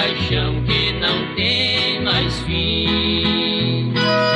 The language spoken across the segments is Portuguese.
paixão que não tem mais fim.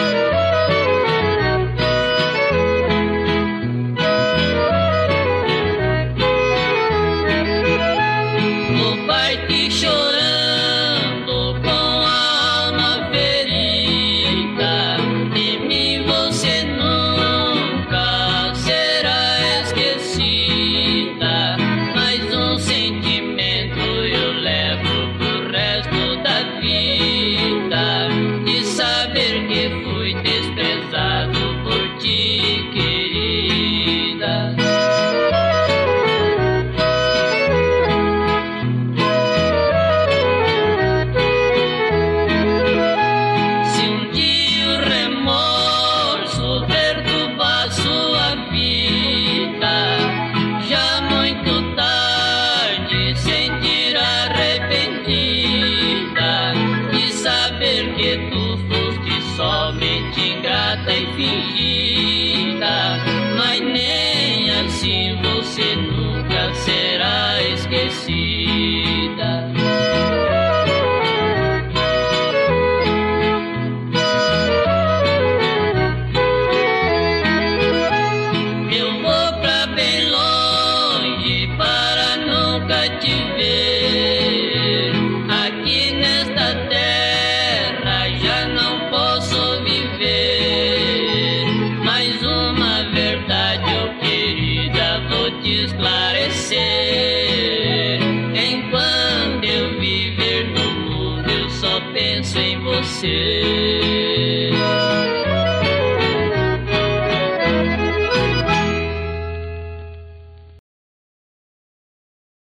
Vou partir chorando com a alma ferida. De mim você nunca será esquecida. Mais um sentimento eu levo pro resto da vida, de saber que fui desprezado por ti, querida. Se um dia o remorso perturbar sua vida, já muito tarde sentir arrependida, de saber que tu foste somente ingrata e fingida, mas nem assim você nunca será esquecida. Eu vou pra bem longe para nunca te ver. Aqui nesta terra já não posso viver. Mais uma verdade, oh querida, vou te esclarecer. Enquanto eu viver no mundo, eu só penso em você.